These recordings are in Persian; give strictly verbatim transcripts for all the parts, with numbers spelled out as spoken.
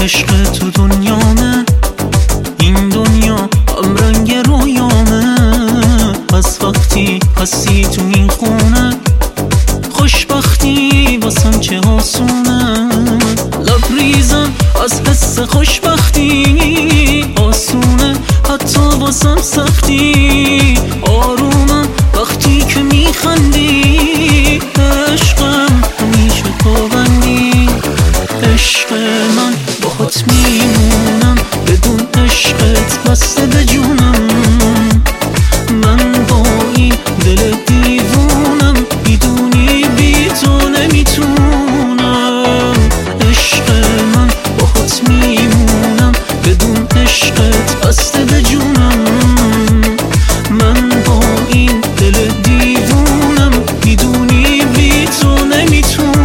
عشق تو دنیامه، این دنیا هم رنگ رویامه. از وقتی هستی تو این خونه، خوشبختی واسم چه آسونه. لبریزم از حس خوشبختی، آسونه حتی واسم سختی. آرومم وقتی که میخندی، عشقم همیشه پابندی. عشق من باهات میمونم، بدون عشقت بسته به جونم. من با این دل دیوونم، میدونی بی تو نمیتونم. عشق من باهات میمونم، بدون عشقت بسته به جونم. من با این دل دیوونم، میدونی بی تو نمیتونم.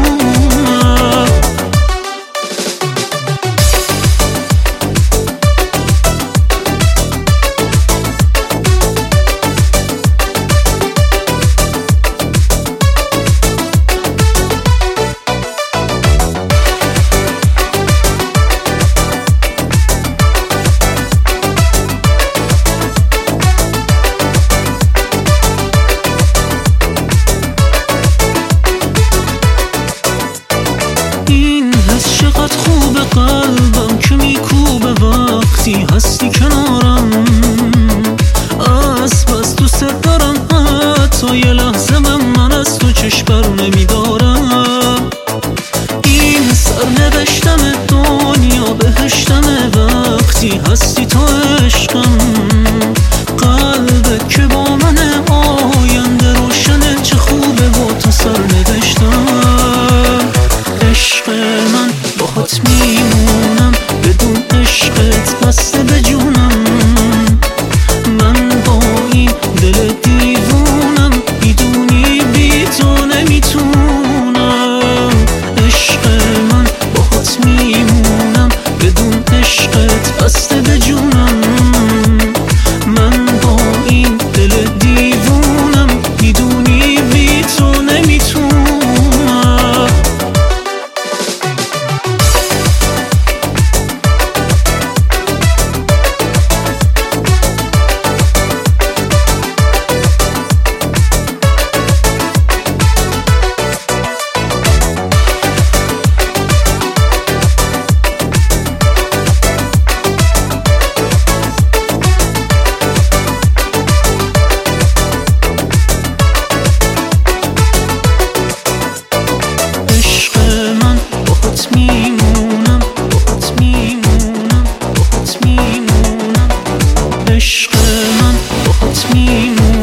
این حس چقدر خوبه، قلبم که میکوبه وقتی هستی کنارم. از بس دوست دارم، حتی یه لحظه من, من از تو چشم برو نمیدارم. این سرنوشتم دنیا بهشتمه، وقتی هستی تو عشقم. قلبت که با منه، آینده روشنه، چه خوبه با تو سرنوشتم. عشق من باهات میمونم، بدون عشقت بسته به جونم. من با این دل دیوونم، میدونی بی تو نمیتونم. عشق من باهات میمونم، بدون عشقت بسته به جونم. من با این دل دیوونم، میدونی بی تو نمیتونم. میمونم باهات میمونم باهات میمونم. عشق من باهات میمونم.